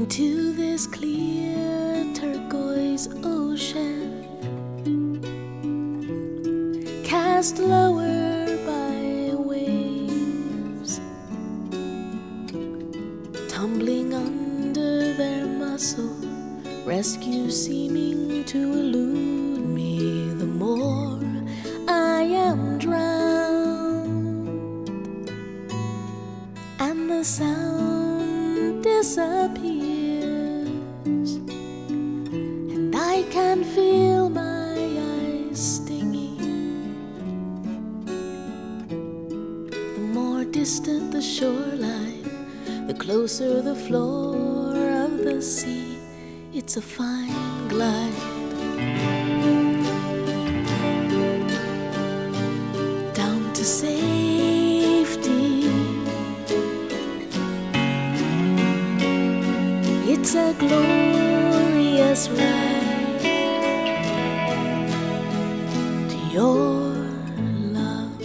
into this clear turquoise ocean, cast lower by waves, tumbling under their muscle, rescue seeming to elude me. The more I am drowned, and the sound disappears, and I can feel my eyes stinging. The more distant the shoreline, the closer the floor of the sea. It's a fine glide down to safety. It's a glorious ride to your love.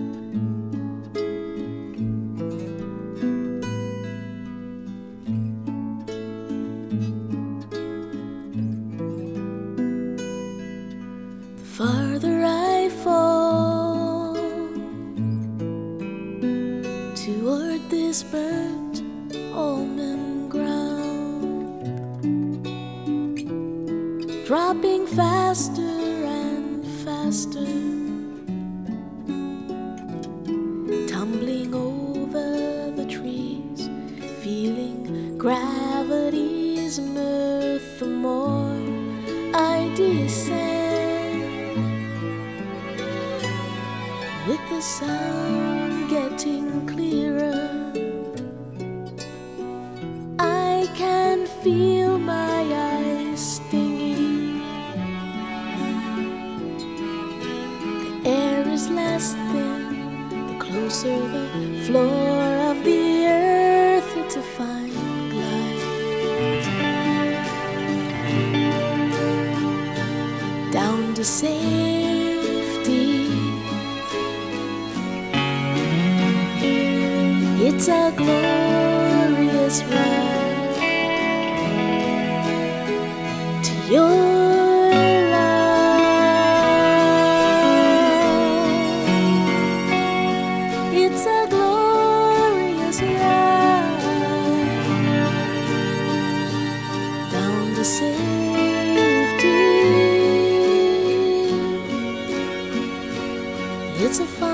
The farther I fall toward this burnt almond ground, dropping faster and faster, tumbling over the trees, feeling gravity's mirth. The more I descend, with the sound getting clearer, I can feel my eyes stinging. The air is less thin, the closer the floor of the earth. It's a fine glide down to safety. It's a glorious ride to your love. It's a glorious ride down to safety. It's a